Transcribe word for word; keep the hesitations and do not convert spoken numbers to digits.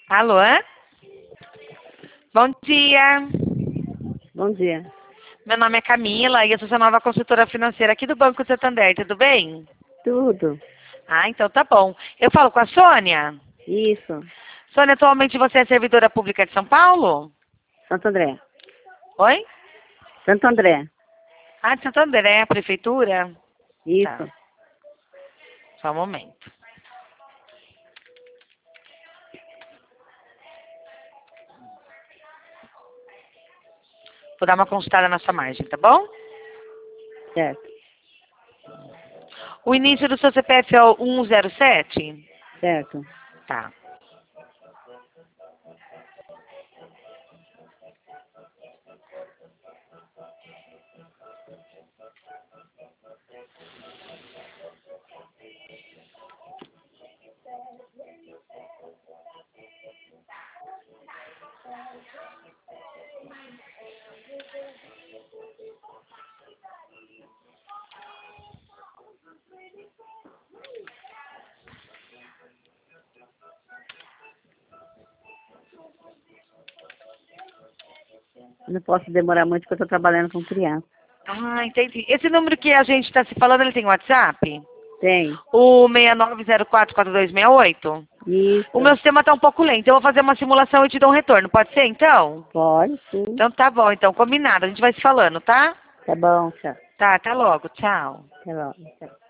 Alô? Bom dia. Bom dia. Meu nome é Camila e eu sou sua nova consultora financeira aqui do Banco Santander, tudo bem? Tudo. Ah, então tá bom. Eu falo com a Sônia? Isso. Sônia, atualmente você é servidora pública de São Paulo? Santo André. Oi? Santo André. Ah, de Santo André, a prefeitura? Tá, Isso. só um momento. Vou dar uma consultada na sua margem, tá bom? Certo. O início do seu C P F é o um zero sete? Certo. Tá. Não posso demorar muito porque eu estou trabalhando com criança. Ah, entendi. Esse número que a gente está se falando, ele tem WhatsApp? Tem. O seis nove zero quatro quatro dois seis oito? Isso. O meu sistema está um pouco lento. Eu vou fazer uma simulação e te dou um retorno. Pode ser, então? Pode, sim. Então tá bom. Então, combinado. A gente vai se falando, tá? Tá bom, tchau. Tá, até logo. Tchau. Até logo. Tchau.